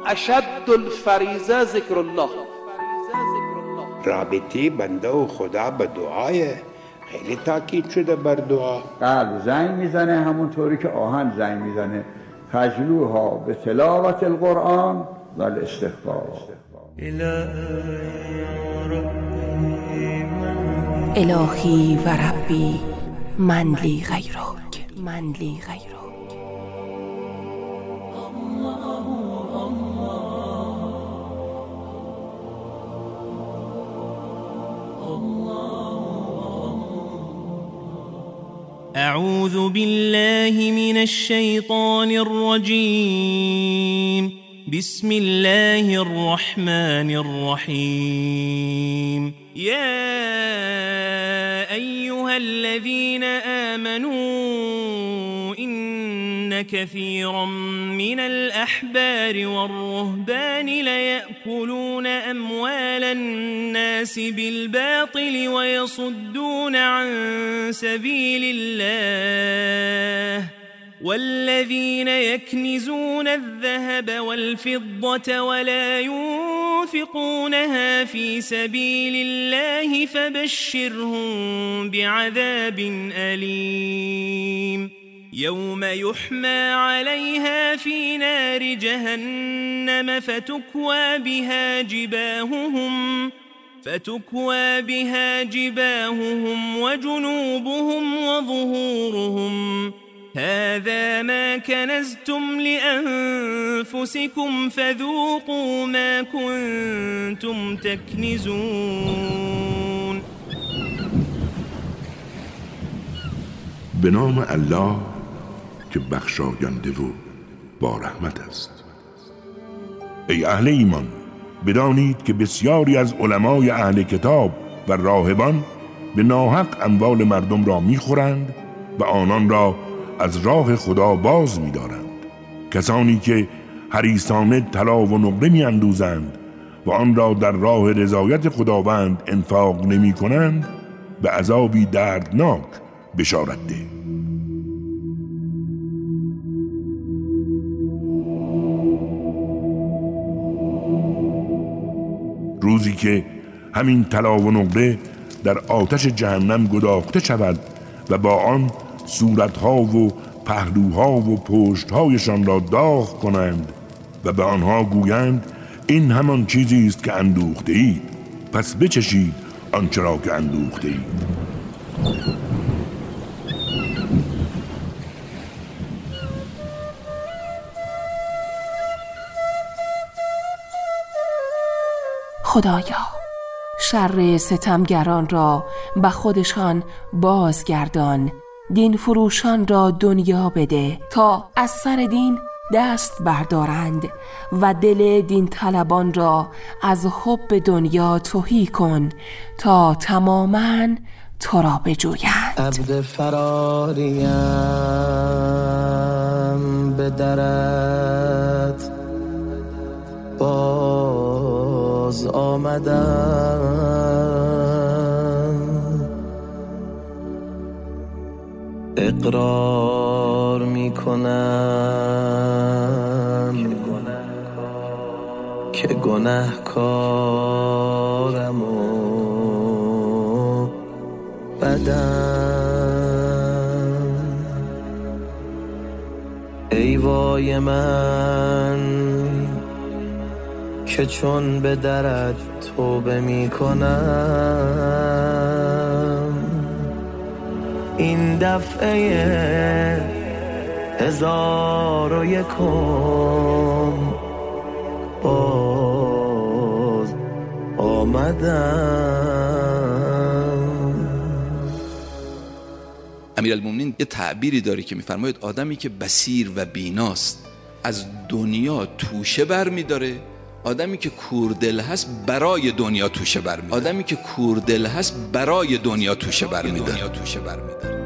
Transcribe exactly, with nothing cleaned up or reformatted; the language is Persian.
اشد الفریضه ذکر الله. رابطه بنده و خدا به دعایه، خیلی تاکید شده بر دعا. قلب زنگ میزنه همونطوری که آهن زنگ میزنه. فجلوها به تلاوت القرآن و الاستغفار. الهی و ربی من لی غیرک، من لی غیرک. أعوذ بالله من الشيطان الرجيم. بسم الله الرحمن الرحيم. يا أيها الذين آمنوا إن كثيرا من الأحبار والرهبان ليأكلون أموال الناس بالباطل ويصدون عن سبيل الله والذين يكنزون الذهب والفضة ولا ينفقونها في سبيل الله فبشرهم بعذاب أليم يوم يحمى عليها في نار جهنم فتكوى بها جباههم فتكوى بها جباههم وجنوبهم وظهورهم هذا ما كنزتم لأنفسكم فذوقوا ما كنتم تكنزون. به نام الله که بخشاینده و با رحمت است. ای اهل ایمان، بدانید که بسیاری از علمای اهل کتاب و راهبان به ناحق اموال مردم را میخورند و آنان را از راه خدا باز می‌دارند. کسانی که حریصانه طلا و نقره می‌اندوزند و آن را در راه رضایت خداوند انفاق نمی‌کنند به عذابی دردناک بشارت ده. روزی که همین طلا و نقره در آتش جهنم گداخته شود و با آن صورتها و پهلوها و پشتهایشان را داغ کنند و به آنها گویند این همان چیزی است که اندوخته اید، پس بچشید آنچه را که اندوخته اید. خدایا شر ستمگران را به خودشان بازگردان، دین فروشان را دنیا بده تا از سر دین دست بردارند و دل دین طلبان را از حب دنیا تهی کن تا تماماً تو را بجویند. عبد فراریم به درت باز آمدم، اقرار می کنم که گناهکارم و بدم. ای وای من که چون به درت توبه می کنم، این دفعه هزار و یکم باز آمدم. امیرالمومنین یه تعبیری داره که میفرماید آدمی که بصیر و بیناست از دنیا توشه بر میداره، آدمی که کوردل هست برای دنیا توشه بر میداره. آدمی که کوردل هست برای دنیا توشه بر میداره.